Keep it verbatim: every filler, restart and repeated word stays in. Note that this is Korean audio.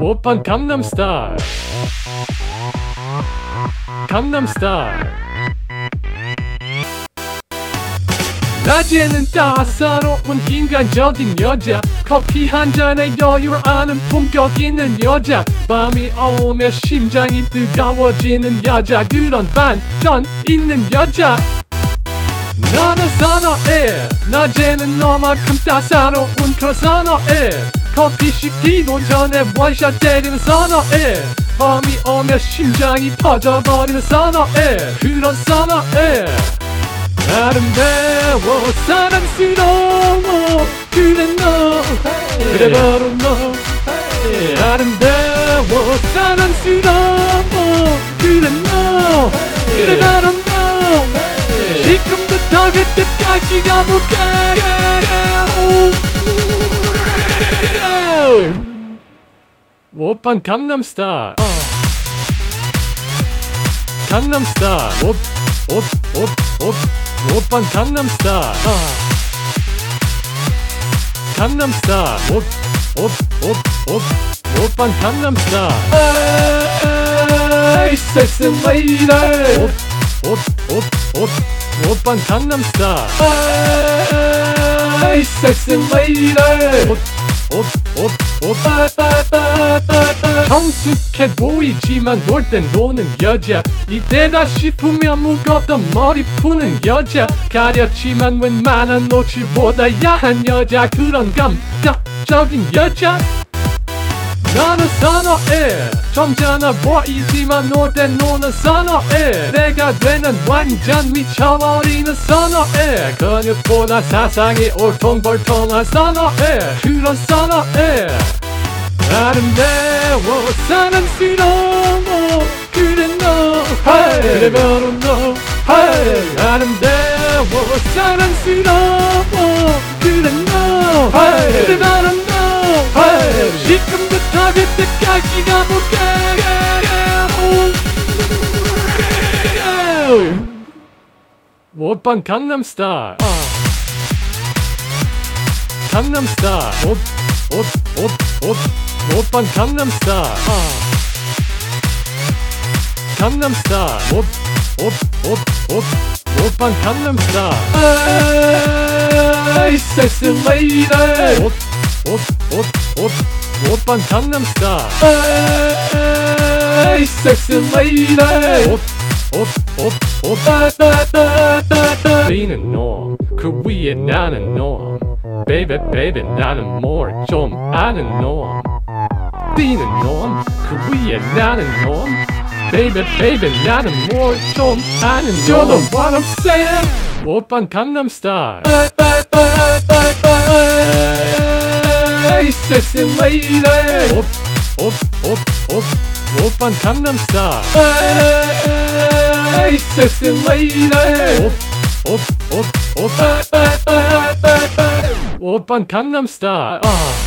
오빤 강남스타일 강남스타일 낮에는 따사로운 인간적인 여자 커피 한 잔에 여유를 아는 품격 있는 여자 밤이 오면 심장이 뜨거워지는 여자 그런 반전 있는 여자 나는 선호해 낮에는 너만큼 따사로운 그런 선호해 커피 식기도 전에 원샷 때리는 선호해 밤이 오면 심장이 터져버리는 선호해 그런 선호해 아름다워 사랑스러워 그래 너 그래 바로 너 아름다워 사랑스러워 그래 너 그래 바로 너 지금부터 그때까지 가볼까 오빤 강남스타일 강남스타일 옷 옷 옷 옷 오빤 강남스타일 강남스타일 옷 옷 옷 옷 오빤 강남스타일 에이 섹시 레이디 옷 옷 옷 옷 오빤 강남스타일 에이 섹시 레이디 옷 옷 옷 옷 성숙해 보이지만 놀 땐 노는 여자 이때다 싶으면 무겁던 머리 푸는 여자 가렸지만 웬만한 노출보다 야한 여자 그런 감각적인 여자 나는 선호해 점잖아 보이지만 놀 땐 노는 선호해 내가 되는 완전 미쳐버리는 선호해 근육보다 사상이 올통벌통한 선호해 그런 선호해 아름다워 사랑스러워 그래 너 그래 바로 너 아름다워 사랑스러워 그래 너 그래 바로 너 지금부터 그때까지 가볼까 오빤 강남스타일 강남스타일 옷 옷 옷 옷 오빤 강남스타일 강남스타일 옷 옷 옷 옷 오빤 강남스타일 에이 섹시 레이디 옷 옷 옷 옷 오빤 강남스타일 에이 섹시 레이디 옷 옷 옷 옷 B는 너 그 위에 나는 너 Baby baby 나는 뭘 좀 아는 놈 B는 놈 그 위에 나는 놈 Baby baby 나는 뭘 좀 아는 놈 You know what I'm saying 오빤 강남스타일 Hey sexy lady 옷 옷 옷 옷 오빤 강남스타일 Hey sexy lady 옷 옷 옷 옷 오빤 강남스타일